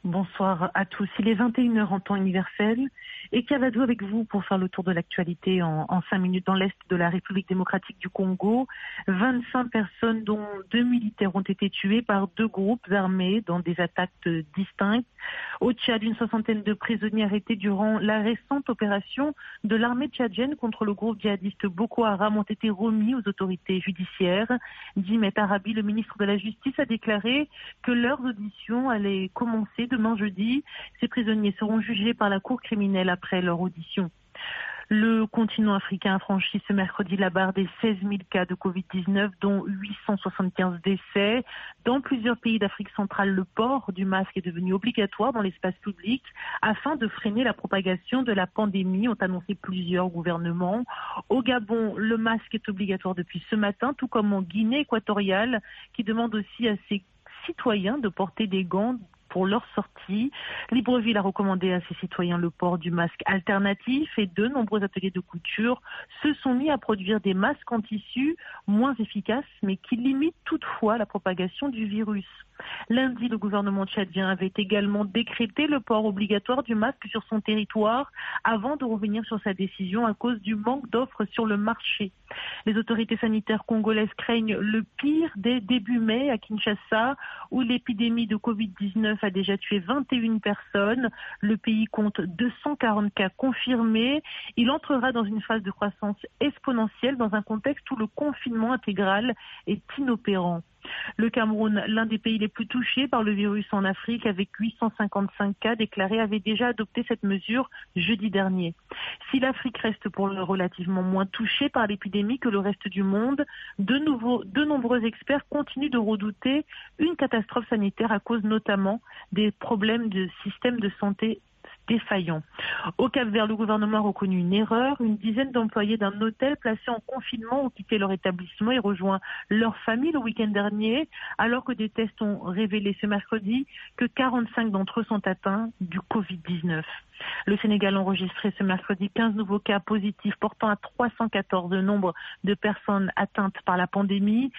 Bonsoir à tous. Il est 21h en temps universel et Cavado avec vous pour faire le tour de l'actualité en 5 minutes dans l'est de la République démocratique du Congo. 25 personnes dont 2 militaires ont été tués par 2 groupes armés dans des attaques distinctes. Au Tchad, une 60aine de prisonniers arrêtés durant la récente opération de l'armée tchadienne contre le groupe djihadiste Boko Haram ont été remis aux autorités judiciaires. Dimet Arabi, le ministre de la Justice, a déclaré que leurs auditions allaient commencer demain jeudi. Ces prisonniers seront jugés par la cour criminelle après leur audition. Le continent africain a franchi ce mercredi la barre des 16 000 cas de Covid-19, dont 875 décès. Dans plusieurs pays d'Afrique centrale, le port du masque est devenu obligatoire dans l'espace public afin de freiner la propagation de la pandémie, ont annoncé plusieurs gouvernements. Au Gabon, le masque est obligatoire depuis ce matin, tout comme en Guinée équatoriale, qui demande aussi à ses citoyens de porter des gants pour leur sortie. Libreville a recommandé à ses citoyens le port du masque alternatif et de nombreux ateliers de couture se sont mis à produire des masques en tissu moins efficaces mais qui limitent toutefois la propagation du virus. Lundi, le gouvernement tchadien avait également décrété le port obligatoire du masque sur son territoire avant de revenir sur sa décision à cause du manque d'offres sur le marché. Les autorités sanitaires congolaises craignent le pire dès début mai à Kinshasa où l'épidémie de Covid-19 a déjà tué 21 personnes. Le pays compte 240 cas confirmés. Il entrera dans une phase de croissance exponentielle dans un contexte où le confinement intégral est inopérant. Le Cameroun, l'un des pays les plus touchés par le virus en Afrique, avec 855 cas déclarés, avait déjà adopté cette mesure jeudi dernier. Si l'Afrique reste pour l'heure relativement moins touchée par l'épidémie que le reste du monde, de nombreux experts continuent de redouter une catastrophe sanitaire à cause notamment des problèmes de système de santé défaillant. Au Cap-Vert, le gouvernement a reconnu une erreur. Une dizaine d'employés d'un hôtel placé en confinement ont quitté leur établissement et rejoint leur famille le week-end dernier, alors que des tests ont révélé ce mercredi que 45 d'entre eux sont atteints du Covid-19. Le Sénégal a enregistré ce mercredi 15 nouveaux cas positifs, portant à 314 le nombre de personnes atteintes par la pandémie.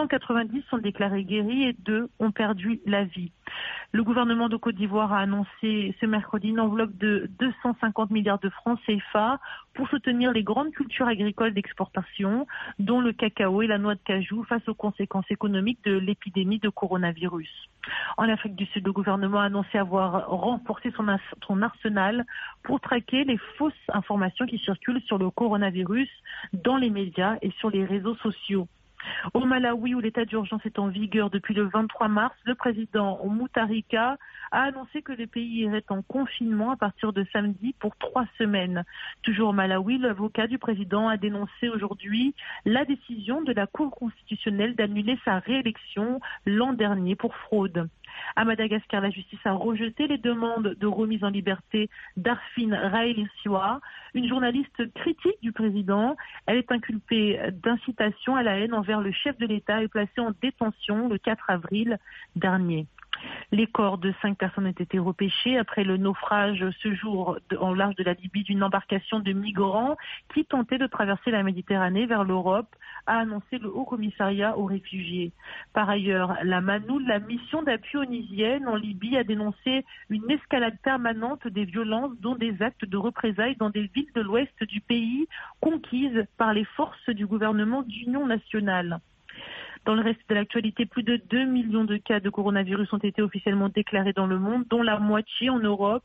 190 sont déclarés guéris et 2 ont perdu la vie. Le gouvernement de Côte d'Ivoire a annoncé ce mercredi une enveloppe de 250 milliards de francs CFA pour soutenir les grandes cultures agricoles d'exportation, dont le cacao et la noix de cajou, face aux conséquences économiques de l'épidémie de coronavirus. En Afrique du Sud, le gouvernement a annoncé avoir renforcé son arsenal pour traquer les fausses informations qui circulent sur le coronavirus dans les médias et sur les réseaux sociaux. Au Malawi, où l'état d'urgence est en vigueur depuis le 23 mars, le président Mutharika a annoncé que le pays irait en confinement à partir de samedi pour 3 semaines. Toujours au Malawi, l'avocat du président a dénoncé aujourd'hui la décision de la Cour constitutionnelle d'annuler sa réélection l'an dernier pour fraude. À Madagascar, la justice a rejeté les demandes de remise en liberté d'Arfine Railessiwa, une journaliste critique du président. Elle est inculpée d'incitation à la haine envers le chef de l'État et placée en détention le 4 avril dernier. Les corps de 5 personnes ont été repêchés après le naufrage ce jour en large de la Libye d'une embarcation de migrants qui tentait de traverser la Méditerranée vers l'Europe, a annoncé le Haut Commissariat aux réfugiés. Par ailleurs, la MANOUL, la mission d'appui onisienne en Libye, a dénoncé une escalade permanente des violences, dont des actes de représailles dans des villes de l'ouest du pays conquises par les forces du gouvernement d'union nationale. Dans le reste de l'actualité, plus de 2 millions de cas de coronavirus ont été officiellement déclarés dans le monde, dont la moitié en Europe.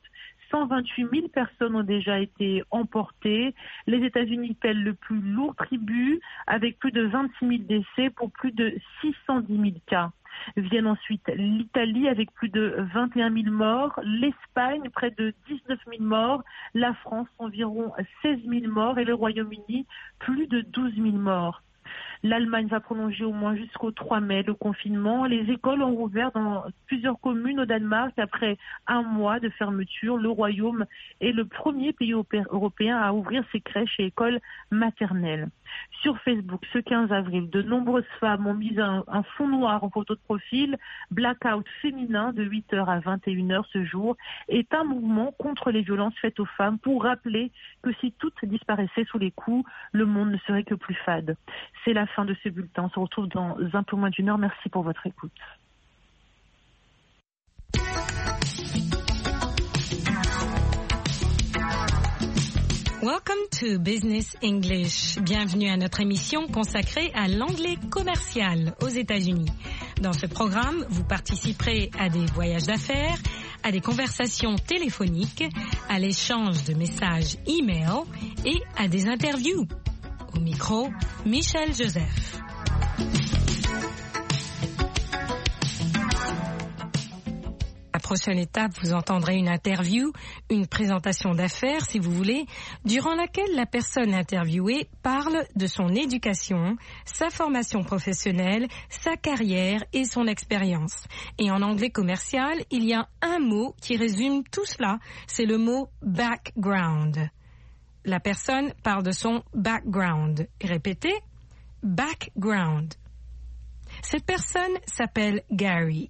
128 000 personnes ont déjà été emportées. Les États-Unis paient le plus lourd tribut, avec plus de 26 000 décès pour plus de 610 000 cas. Viennent ensuite l'Italie avec plus de 21 000 morts, l'Espagne près de 19 000 morts, la France environ 16 000 morts et le Royaume-Uni plus de 12 000 morts. L'Allemagne va prolonger au moins jusqu'au 3 mai le confinement. Les écoles ont rouvert dans plusieurs communes au Danemark après un mois de fermeture. Le Royaume est le premier pays européen à ouvrir ses crèches et écoles maternelles. Sur Facebook, ce 15 avril, de nombreuses femmes ont mis un fond noir en photo de profil. Blackout féminin de 8h à 21h ce jour est un mouvement contre les violences faites aux femmes pour rappeler que si toutes disparaissaient sous les coups, le monde ne serait que plus fade. C'est la fin de ce bulletin. On se retrouve dans un peu moins d'1 heure. Merci pour votre écoute. Welcome to Business English. Bienvenue à notre émission consacrée à l'anglais commercial aux États-Unis. Dans ce programme, vous participerez à des voyages d'affaires, à des conversations téléphoniques, à l'échange de messages e-mail et à des interviews. Au micro, Michel Joseph. La prochaine étape, vous entendrez une interview, une présentation d'affaires, si vous voulez, durant laquelle la personne interviewée parle de son éducation, sa formation professionnelle, sa carrière et son expérience. Et en anglais commercial, il y a un mot qui résume tout cela, c'est le mot background. La personne parle de son background. Répétez, background. Cette personne s'appelle Gary.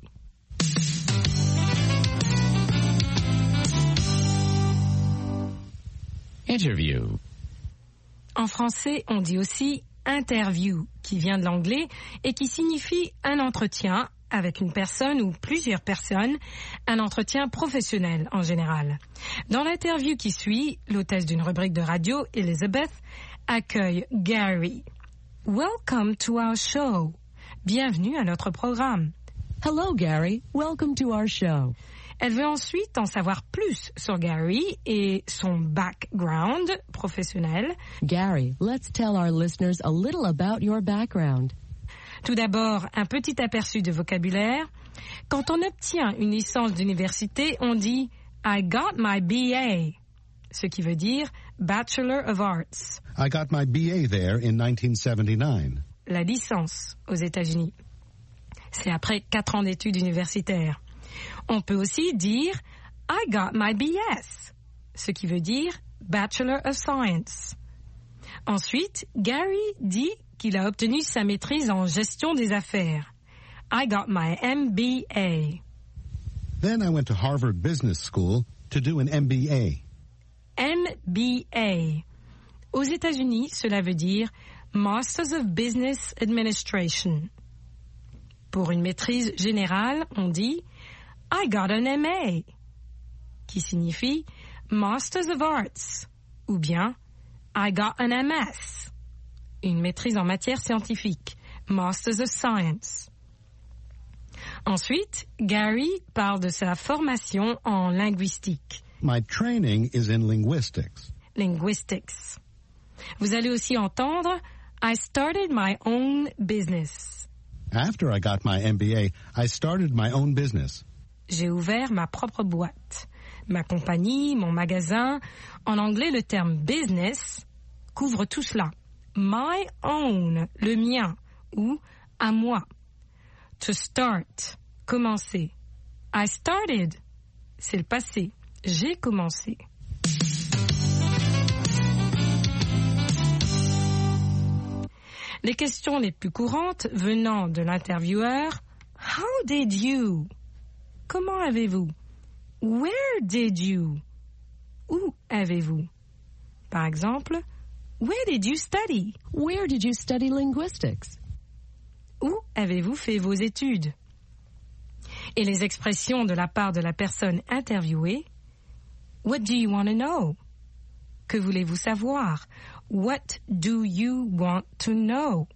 Interview. En français, on dit aussi interview, qui vient de l'anglais et qui signifie un entretien avec une personne ou plusieurs personnes, un entretien professionnel en général. Dans l'interview qui suit, l'hôtesse d'une rubrique de radio, Elizabeth, accueille Gary. Welcome to our show. Bienvenue à notre programme. Hello, Gary. Welcome to our show. Elle veut ensuite en savoir plus sur Gary et son background professionnel. Gary, let's tell our listeners a little about your background. Tout d'abord, un petit aperçu de vocabulaire. Quand on obtient une licence d'université, on dit « I got my BA », ce qui veut dire « Bachelor of Arts ». I got my BA there in 1979. La licence aux États-Unis. C'est après 4 ans d'études universitaires. On peut aussi dire « I got my BS », ce qui veut dire « Bachelor of Science ». Ensuite, Gary dit qu'il a obtenu sa maîtrise en gestion des affaires. « I got my MBA ». Then I went to Harvard Business School to do an MBA. MBA. Aux États-Unis, cela veut dire « Masters of Business Administration ». Pour une maîtrise générale, on dit « I got an MA », qui signifie Masters of Arts, ou bien I got an MS, une maîtrise en matière scientifique, Masters of Science. Ensuite, Gary parle de sa formation en linguistique. My training is in linguistics. Linguistics. Vous allez aussi entendre I started my own business. After I got my MBA, I started my own business. J'ai ouvert ma propre boîte, ma compagnie, mon magasin. En anglais, le terme business couvre tout cela. My own, le mien, ou à moi. To start, commencer. I started, c'est le passé. J'ai commencé. Les questions les plus courantes venant de l'intervieweur, How did you? Comment avez-vous? Where did you? Où avez-vous? Par exemple, Where did you study? Where did you study linguistics? Où avez-vous fait vos études? Et les expressions de la part de la personne interviewée, What do you want to know? Que voulez-vous savoir? What do you want to know?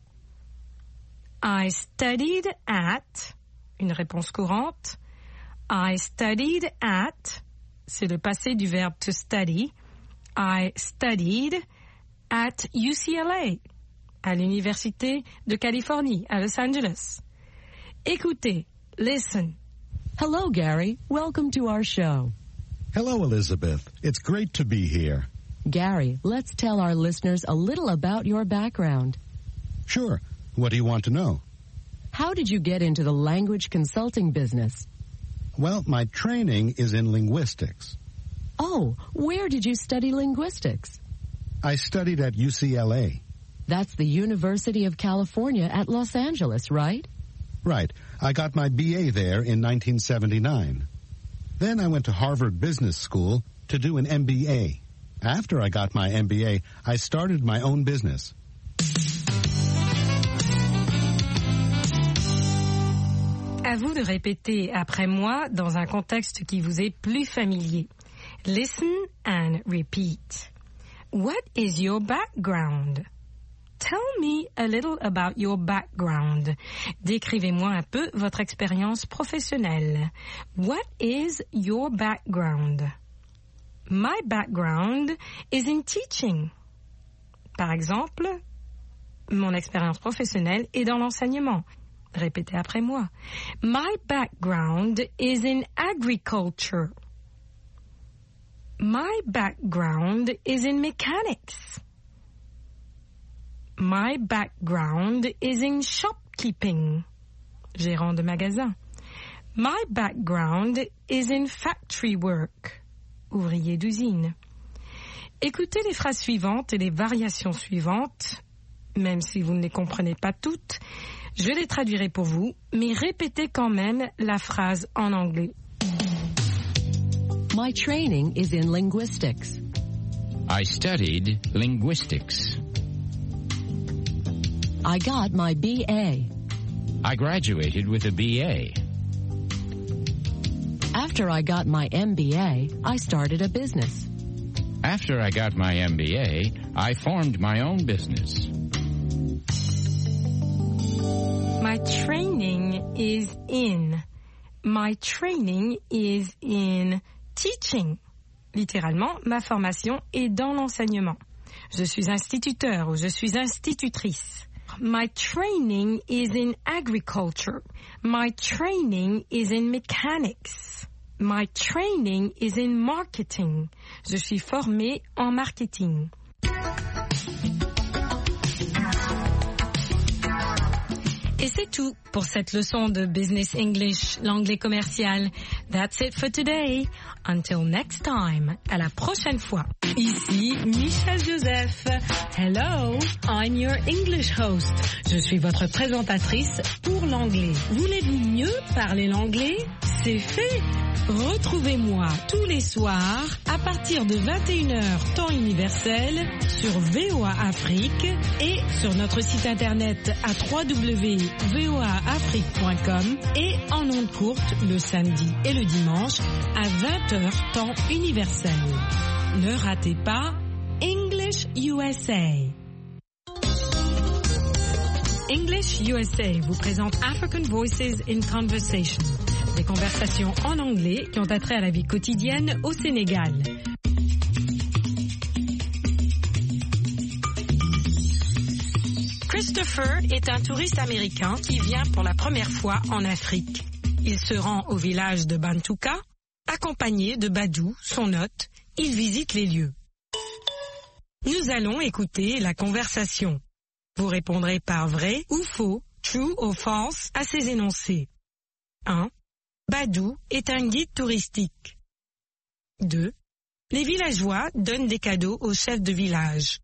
I studied at, une réponse courante. I studied at, c'est le passé du verbe to study. I studied at UCLA, à l'Université de Californie, à Los Angeles. Écoutez, listen. Hello, Gary. Welcome to our show. Hello, Elizabeth. It's great to be here. Gary, let's tell our listeners a little about your background. Sure. What do you want to know? How did you get into the language consulting business? Well, my training is in linguistics. Oh, where did you study linguistics? I studied at UCLA. That's the University of California at Los Angeles, right? Right. I got my BA there in 1979. Then I went to Harvard Business School to do an MBA. After I got my MBA, I started my own business. À vous de répéter après moi dans un contexte qui vous est plus familier. Listen and repeat. What is your background? Tell me a little about your background. Décrivez-moi un peu votre expérience professionnelle. What is your background? My background is in teaching. Par exemple, mon expérience professionnelle est dans l'enseignement. Répétez après moi. My background is in agriculture. My background is in mechanics. My background is in shopkeeping. Gérant de magasin. My background is in factory work. Ouvrier d'usine. Écoutez les phrases suivantes et les variations suivantes, même si vous ne les comprenez pas toutes. Je les traduirai pour vous, mais répétez quand même la phrase en anglais. My training is in linguistics. I studied linguistics. I got my BA. I graduated with a BA. After I got my MBA, I started a business. After I got my MBA, I formed my own business. My training is in. My training is in teaching. Littéralement, ma formation est dans l'enseignement. Je suis instituteur ou je suis institutrice. My training is in agriculture. My training is in mechanics. My training is in marketing. Je suis formée en marketing. Et c'est tout pour cette leçon de Business English, l'anglais commercial. That's it for today. Until next time. À la prochaine fois. Ici Michelle Joseph. Hello, I'm your English host. Je suis votre présentatrice pour l'anglais. Voulez-vous mieux parler l'anglais? C'est fait. Retrouvez-moi tous les soirs à partir de 21h temps universel sur VOA Afrique et sur notre site internet à www.voaafrique.com et en ondes courtes le samedi et le dimanche à 20h temps universel. Ne ratez pas English USA. English USA vous présente African Voices in Conversation. Des conversations en anglais qui ont attrait à la vie quotidienne au Sénégal. Christopher est un touriste américain qui vient pour la première fois en Afrique. Il se rend au village de Bantouka, accompagné de Badou, son hôte. Il visite les lieux. Nous allons écouter la conversation. Vous répondrez par vrai ou faux, true ou false, à ces énoncés. 1. Badou est un guide touristique. 2. Les villageois donnent des cadeaux au chef de village.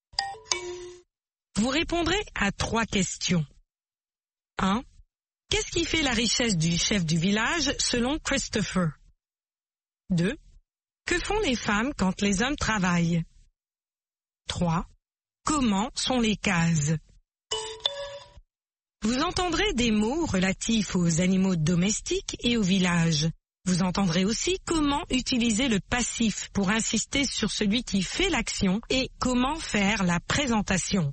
Vous répondrez à 3 questions. 1. Qu'est-ce qui fait la richesse du chef du village selon Christopher? 2. Que font les femmes quand les hommes travaillent? 3. Comment sont les cases? Vous entendrez des mots relatifs aux animaux domestiques et au village. Vous entendrez aussi comment utiliser le passif pour insister sur celui qui fait l'action et comment faire la présentation.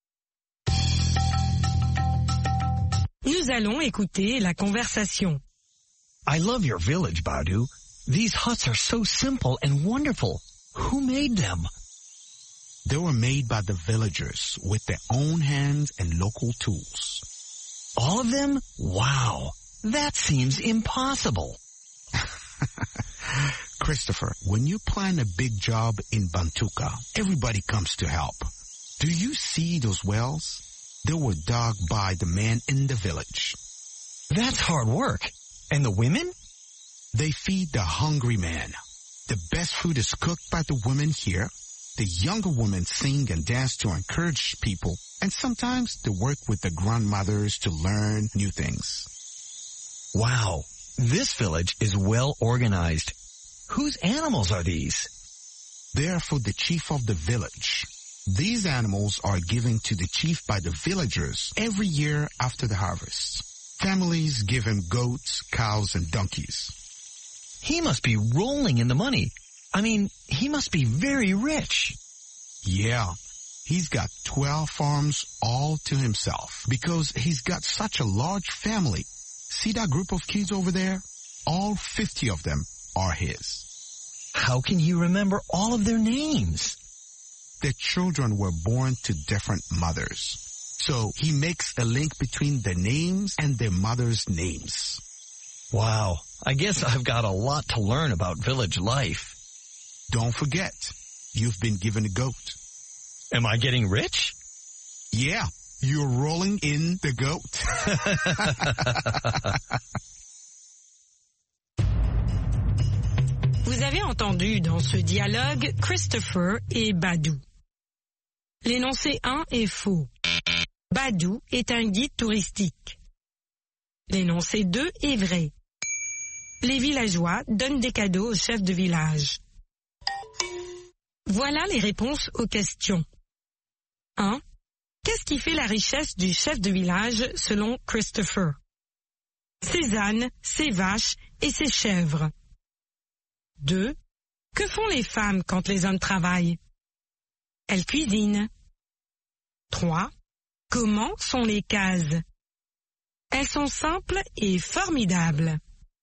Nous allons écouter la conversation. I love your village, Badou. These huts are so simple and wonderful. Who made them? They were made by the villagers with their own hands and local tools. All of them? Wow. That seems impossible. Christopher, when you plan a big job in Bantouka, everybody comes to help. Do you see those wells? They were dug by the men in the village. That's hard work. And the women? They feed the hungry man. The best food is cooked by the women here. The younger women sing and dance to encourage people, and sometimes they work with the grandmothers to learn new things. Wow, this village is well organized. Whose animals are these? They are for the chief of the village. These animals are given to the chief by the villagers every year after the harvest. Families give him goats, cows, and donkeys. He must be rolling in the money. I mean, he must be very rich. Yeah, he's got 12 farms all to himself because he's got such a large family. See that group of kids over there? All 50 of them are his. How can he remember all of their names? Their children were born to different mothers. So he makes a link between their names and their mothers' names. Wow, I guess I've got a lot to learn about village life. Don't forget, you've been given a goat. Am I getting rich? Yeah, you're rolling in the goat. Vous avez entendu dans ce dialogue Christopher et Badou. L'énoncé 1 est faux. Badou est un guide touristique. L'énoncé 2 est vrai. Les villageois donnent des cadeaux au chef de village. Voilà les réponses aux questions. 1. Qu'est-ce qui fait la richesse du chef de village selon Christopher? Ses ânes, ses vaches et ses chèvres. 2. Que font les femmes quand les hommes travaillent? Elles cuisinent. 3. Comment sont les cases? Elles sont simples et formidables.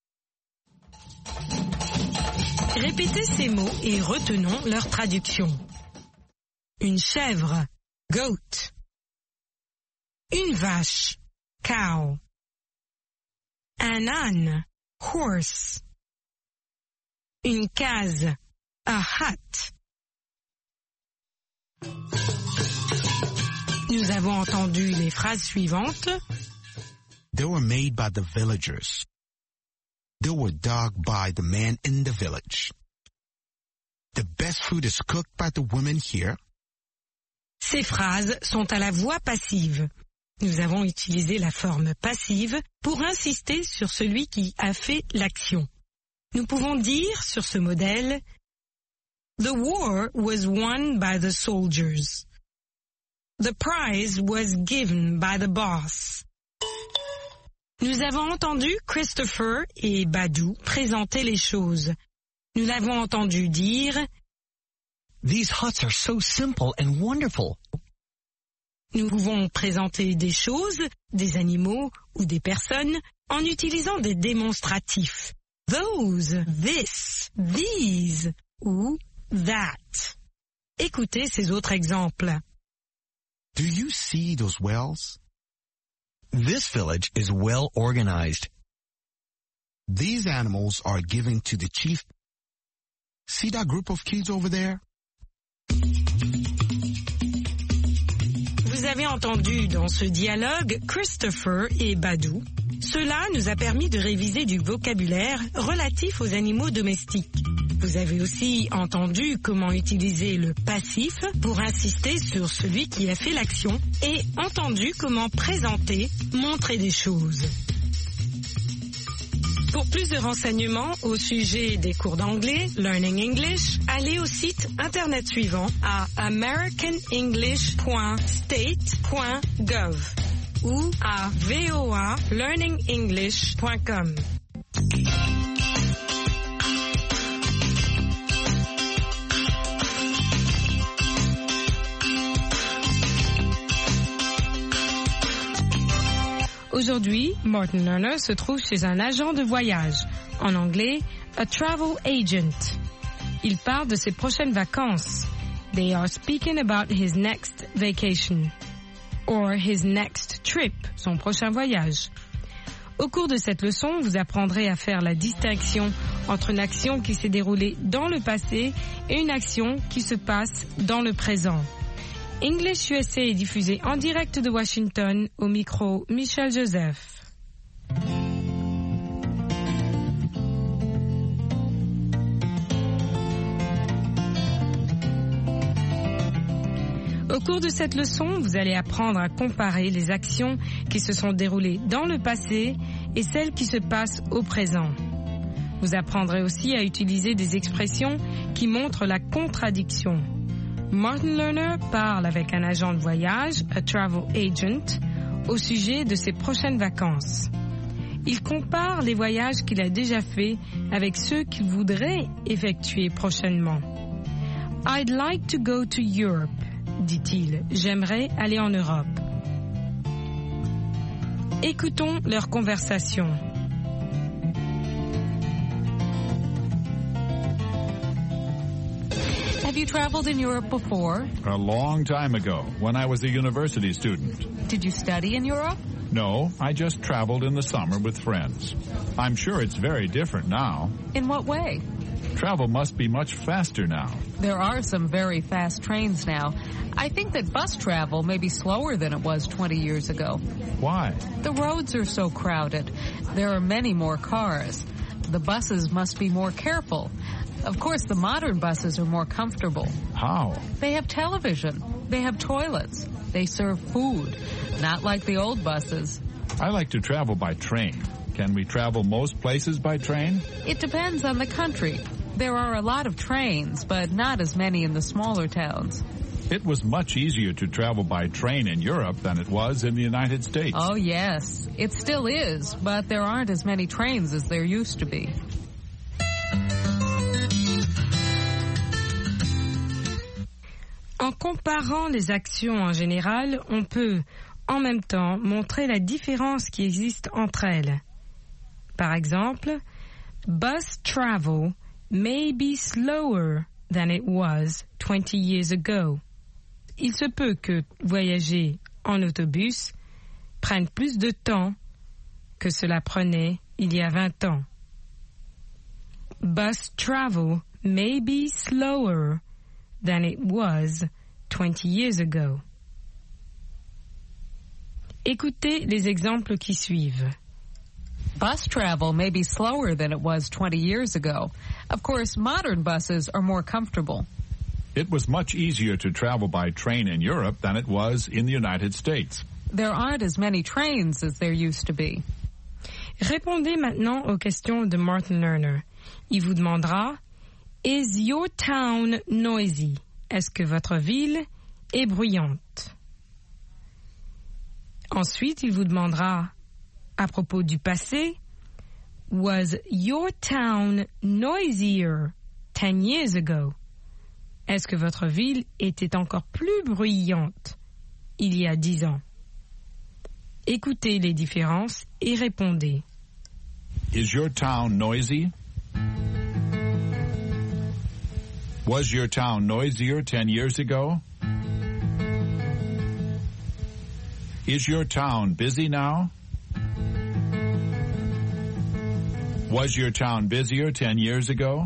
Répétez ces mots et retenons leur traduction. Une chèvre, goat. Une vache, cow. Un âne, horse. Une case, a hut. Nous avons entendu les phrases suivantes. They were made by the villagers. They were dug by the men in the village. The best food is cooked by the women here. Ces phrases sont à la voix passive. Nous avons utilisé la forme passive pour insister sur celui qui a fait l'action. Nous pouvons dire sur ce modèle « The war was won by the soldiers. The prize was given by the boss. » Nous avons entendu Christopher et Badou présenter les choses. Nous l'avons entendu dire « These huts are so simple and wonderful. » Nous pouvons présenter des choses, des animaux ou des personnes en utilisant des démonstratifs. Those, this, these ou that. Écoutez ces autres exemples. Do you see those wells? This village is well organized. These animals are given to the chief. See that group of kids over there? Vous avez entendu dans ce dialogue Christopher et Badou. Cela nous a permis de réviser du vocabulaire relatif aux animaux domestiques. Vous avez aussi entendu comment utiliser le passif pour insister sur celui qui a fait l'action et entendu comment présenter, montrer des choses. Pour plus de renseignements au sujet des cours d'anglais, Learning English, allez au site internet suivant à americanenglish.state.gov ou à voalearningenglish.com. Aujourd'hui, Martin Lerner se trouve chez un agent de voyage, en anglais, a travel agent. Il parle de ses prochaines vacances. They are speaking about his next vacation. Or his next trip, son prochain voyage. Au cours de cette leçon, vous apprendrez à faire la distinction entre une action qui s'est déroulée dans le passé et une action qui se passe dans le présent. English USA est diffusé en direct de Washington, au micro Michel Joseph. Au cours de cette leçon, vous allez apprendre à comparer les actions qui se sont déroulées dans le passé et celles qui se passent au présent. Vous apprendrez aussi à utiliser des expressions qui montrent la contradiction. Martin Lerner parle avec un agent de voyage, a travel agent, au sujet de ses prochaines vacances. Il compare les voyages qu'il a déjà faits avec ceux qu'il voudrait effectuer prochainement. I'd like to go to Europe, dit-il. J'aimerais aller en Europe. Écoutons leur conversation. Have you traveled in Europe before? A long time ago, when I was a university student. Did you study in Europe? No, I just traveled in the summer with friends. I'm sure it's very different now. In what way? Travel must be much faster now. There are some very fast trains now. I think that bus travel may be slower than it was 20 years ago. Why? The roads are so crowded. There are many more cars. The buses must be more careful. Of course, the modern buses are more comfortable. How? They have television. They have toilets. They serve food. Not like the old buses. I like to travel by train. Can we travel most places by train? It depends on the country. There are a lot of trains, but not as many in the smaller towns. It was much easier to travel by train in Europe than it was in the United States. Oh, yes. It still is, but there aren't as many trains as there used to be. En comparant les actions en général, on peut, en même temps, montrer la différence qui existe entre elles. Par exemple, bus travel may be slower than it was 20 years ago. Il se peut que voyager en autobus prenne plus de temps que cela prenait il y a 20 ans. Bus travel may be slower than it was 20 years ago. Écoutez les exemples qui suivent. Bus travel may be slower than it was 20 years ago. Of course, modern buses are more comfortable. It was much easier to travel by train in Europe than it was in the United States. There aren't as many trains as there used to be. Répondez maintenant aux questions de Martin Lerner. Il vous demandera: Is your town noisy? Est-ce que votre ville est bruyante? Ensuite, il vous demandera à propos du passé: Was your town noisier 10 years ago? Est-ce que votre ville était encore plus bruyante il y a 10 ans? Écoutez les différences et répondez. Is your town noisy? Was your town noisier 10 years ago? Is your town busy now? Was your town busier 10 years ago?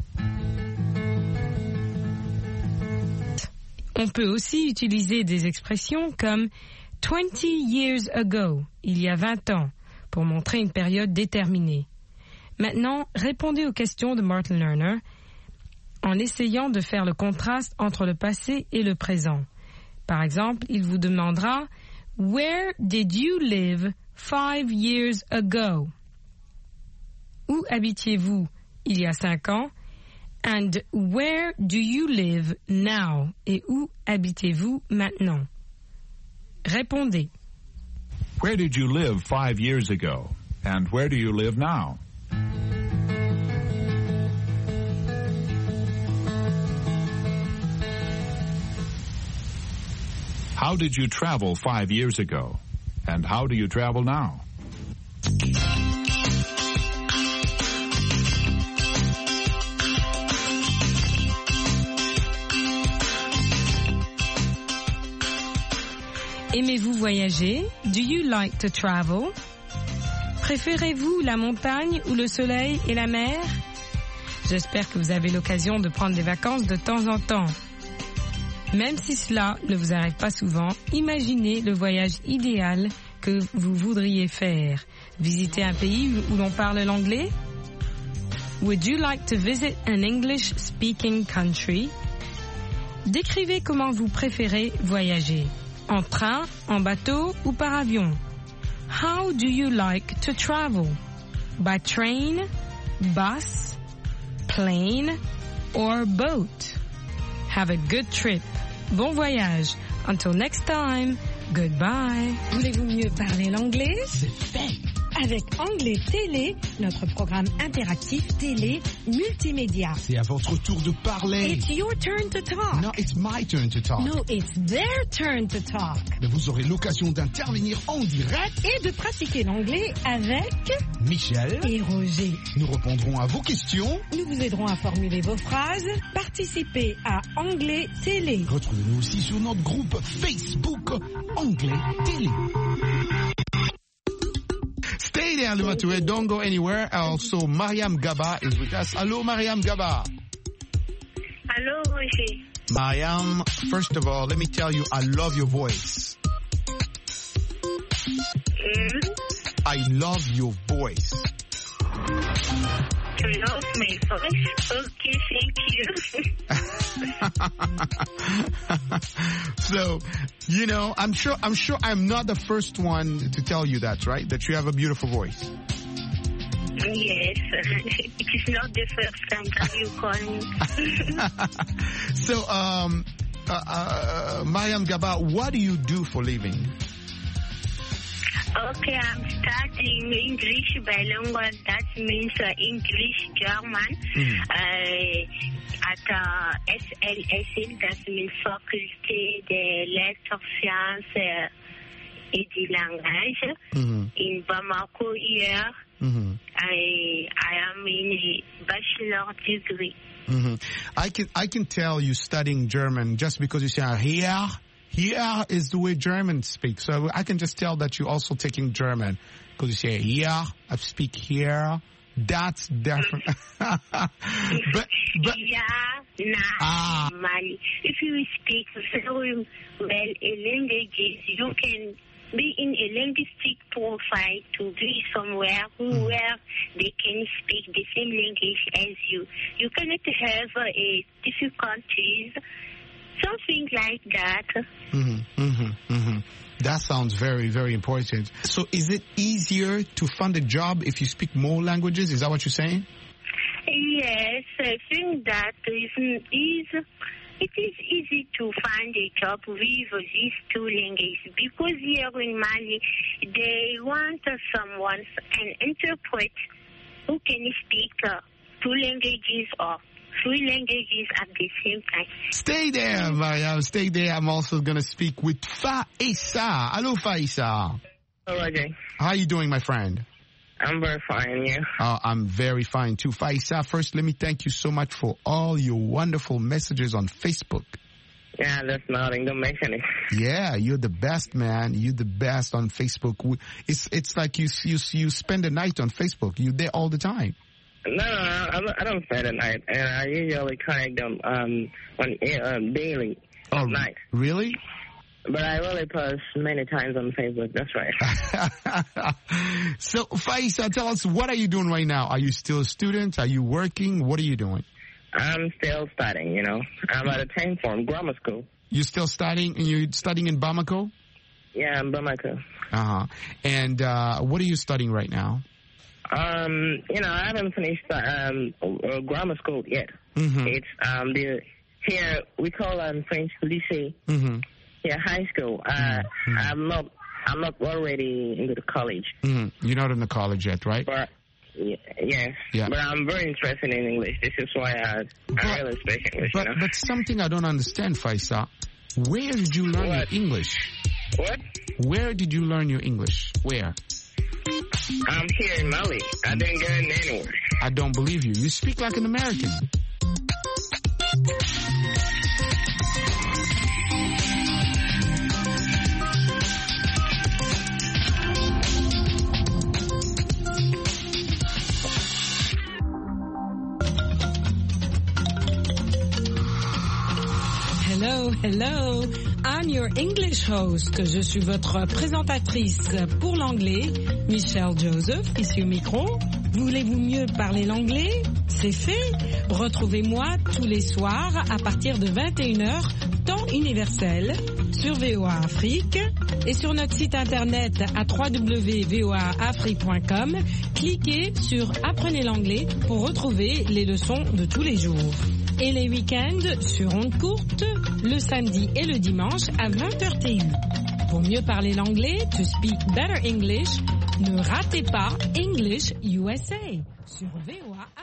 On peut aussi utiliser des expressions comme 20 years ago, il y a 20 ans, pour montrer une période déterminée. Maintenant, répondez aux questions de Martin Lerner en essayant de faire le contraste entre le passé et le présent. Par exemple, il vous demandera « Where did you live 5 years ago ?» Où habitiez-vous il y a 5 ans? And where do you live now? Et où habitez-vous maintenant? Répondez. Where did you live 5 years ago? And where do you live now? How did you travel 5 years ago? And how do you travel now? Aimez-vous voyager? Do you like to travel? Préférez-vous la montagne ou le soleil et la mer? J'espère que vous avez l'occasion de prendre des vacances de temps en temps. Même si cela ne vous arrive pas souvent, imaginez le voyage idéal que vous voudriez faire. Visiter un pays où l'on parle l'anglais? Would you like to visit an English-speaking country? Décrivez comment vous préférez voyager. En train, en bateau ou par avion? How do you like to travel? By train, bus, plane or boat? Have a good trip. Bon voyage. Until next time, goodbye. Voulez-vous mieux parler l'anglais? C'est fait. avec Anglais Télé, notre programme interactif télé multimédia. C'est à votre tour de parler. It's your turn to talk. No, it's my turn to talk. No, it's their turn to talk. Mais vous aurez l'occasion d'intervenir en direct et de pratiquer l'anglais avec Michel et Roger. Nous répondrons à vos questions. Nous vous aiderons à formuler vos phrases. Participez à Anglais Télé. Retrouvez-nous aussi sur notre groupe Facebook Anglais Télé. Stay there, Limature. Don't go anywhere. Also, Mariam Gaba is with us. Hello, Mariam Gaba. Hello, Roger. Mariam, first of all, let me tell you, I love your voice. I love your voice. You love my voice? Okay, thank you. So, you know, I'm sure I'm not the first one to tell you that, right? That you have a beautiful voice. Yes, it is not the first time that you call me. So, Mariam Gaba, what do you do for living? Okay, I'm studying English bilingual. That means English, German. At SLSL, that means Faculté des Lettres, Sciences et du Langage. In Bamako here. I am in a bachelor degree. I can tell you studying German just because you say here. Here is the way Germans speak. So I can just tell that you're also taking German. Because you say, here, I speak here. That's different. but Mali. If you speak very well a language, you can be in a linguistic profile to be somewhere where they can speak the same language as you. You cannot have a difficulties. Something like that. That sounds very, very important. So is it easier to find a job if you speak more languages? Is that what you're saying? Yes, I think that it is easy to find a job with these two languages because here in Mali, they want someone, an interpreter who can speak two languages or three languages at the same time. Stay there, Mariam. Stay there. I'm also going to speak with Faisa. Hello, Faisa. Hello, Roger. How are you doing, my friend? I'm very fine, yeah. I'm very fine, too. Faisa, first, let me thank you so much for all your wonderful messages on Facebook. Yeah, that's nothing. Don't mention it. Yeah, you're the best, man. You're the best on Facebook. It's like you spend the night on Facebook. You're there all the time. No, I don't spend the night, and I usually connect them on daily at night. Really? But I really post many times on Facebook. That's right. So, Faisa, tell us, what are you doing right now? Are you still a student? Are you working? What are you doing? I'm still studying, you know. I'm at a 10th form grammar school. You're still studying, and you're studying in Bamako? Yeah, in Bamako. And what are you studying right now? You know, I haven't finished grammar school yet. It's here we call French lycée. Yeah, high school. I'm not already into the college. You're not in the college yet, right? But yes. Yeah. But I'm very interested in English. This is why I really speak English. But something I don't understand, Faisa. Where did you learn your English? What? Where did you learn your English? Where? I'm here in Mali. I didn't get it anywhere. I don't believe you. You speak like an American. Hello. I'm your English host. Je suis votre présentatrice pour l'anglais, Michelle Joseph, ici au micro. Voulez-vous mieux parler l'anglais? C'est fait. Retrouvez-moi tous les soirs à partir de 21h, temps universel, sur VOA Afrique et sur notre site internet à www.voaafrique.com. Cliquez sur Apprenez l'anglais pour retrouver les leçons de tous les jours. Et les week-ends sur ondes courtes, le samedi et le dimanche à 20h TU. Pour mieux parler l'anglais, to speak better English, Ne ratez pas English USA sur VOA.